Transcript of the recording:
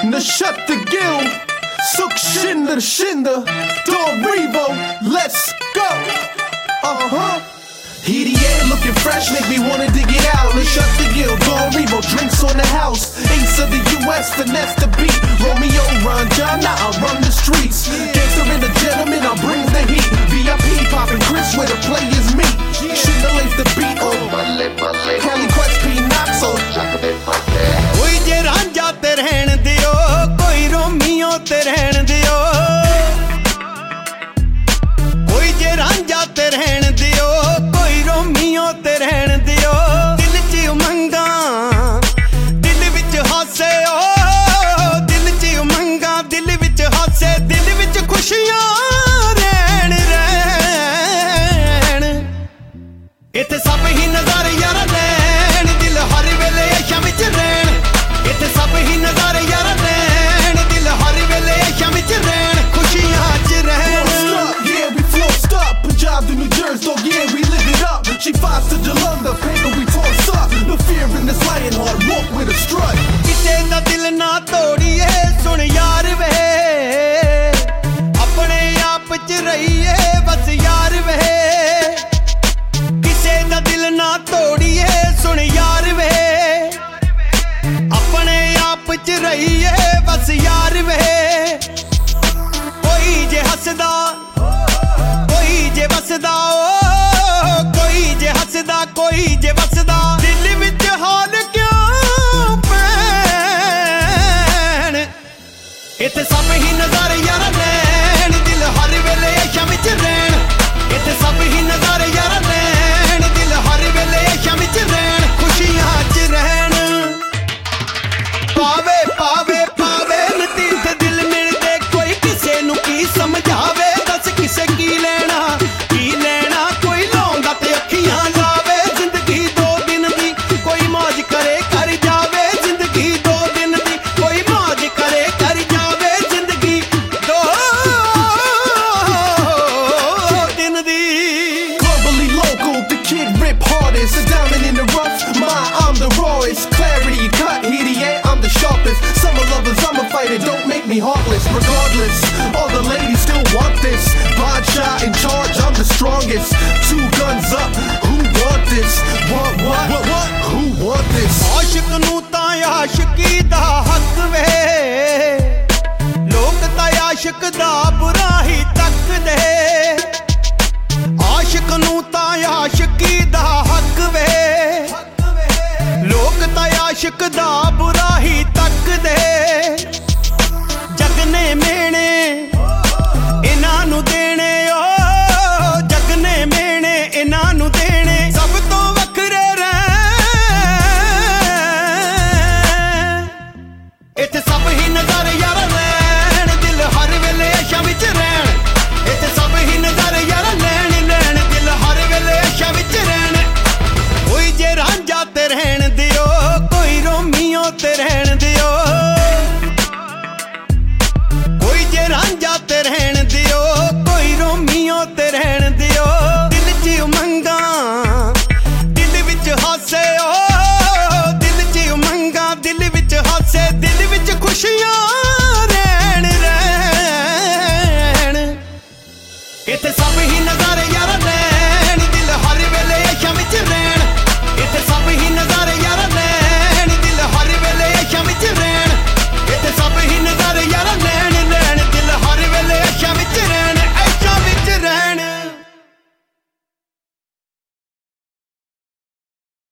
Nashut the Gill, Suk Shinder Shinder, Don Revo, let's go. EDA looking fresh, make me wanna dig it out. Nashut the Gill, Don Revo, drinks on the house. Ace of the US, finesse the beat. Romeo, Ron John, now I run the streets. Gangster and a gentleman, I bring the heat. VIP poppin' Chris where the players meet. Shinder lace the beat on Cali Quest P Knox on. कोई जे रांझा ते रहन दियो, कोई Romeo ते रहन दियो, कोई जे रांझा ते रहन दियो, कोई रोमियो ते रहन दियो। दिल च उमंगा, दिल विच हासे, ओ दिल च उमंगा, दिल विच हासे, दिल विच खुशियां रहन रहन। इत्थे सब ही नज़ारे यार लैन, दिल हर वेले अशां विच रहन। इत्थे सब ही नज़ारे यार लैन, दिल हर वेले अशां विच रहन, खुशियां च रहन। Yeah, we flossed up, Punjab to New Jersey, dog, yeah, we live it up. She fights to Jalunda, paper we toss up. No fear in this lion heart, walk with a strut. किसे दा दिल ना तोड़िए, सुन यार वे, अपने आप च रहिए बस यार वे। किसे दा दिल ना तोड़िए, सुन यार वे, अपने आप च रहिए बस यार वे। कोई जे हसदा, कोई जे बसदा, ओ कोई जे हसदा, कोई जे बसदा, दिल विच हाल क्यों पैण। इत्थे सब ही नज़ारे यार लैन, दिल हर वेले अशां विच रहन। इत्थे सब ही नज़ारे यार लैन, दिल हर वेले अशां विच रहन, खुशियां च रहन। पावे पावे पावे नतीत दिल मिलदे, कोई किसे नू की समझावे, दस किसे की लेना कोई लाउंदा ते अखियां लावे। जिंदगी दो दिन दी, कोई मौज करे कर जावे। जिंदगी दो दिन दी, कोई मौज करे कर जावे। जिंदगी दो दिन दी। Globally local, the kid rip hardest. A diamond in the rough, I'm the rawest. Clarity cut, EDA, I'm the sharpest. Summer lovers, I'm a fighter, don't make me heartless. Regardless, all the ladies still want this. Bod shot in charge, I'm the strongest. Two guns up, who want this? What? Who want this? आशिक नू तां आशिकी दा हक वे, लोक तां आशिक दा बुरा ही तकदे। आशिक नू तां आशिकी दा हक वे, लोक तां आशिक दा बुरा ही तकदे। जग ने मेणे इन्हां नू देने, ओ जग ने मेणे इन्हां नू देने, सब तो वखरे इत्थे सब ही नज़ारे यार लैन, दिल हर वेले अशां विच रहन। इत्थे सब ही नज़ारे यार लैन, दिल हर वेले अशां विच रहन। कोई जे रांझा ते रहन दियो, कोई रोमियो ते रहन दियो, कोई जे रांझा ते रहन दियो, कोई रोमियो ते रहन दियो। दिल च उमंगा, दिल विच हासे, ओ दिल च उमंगा, दिल विच हासे, दिल विच खुशियां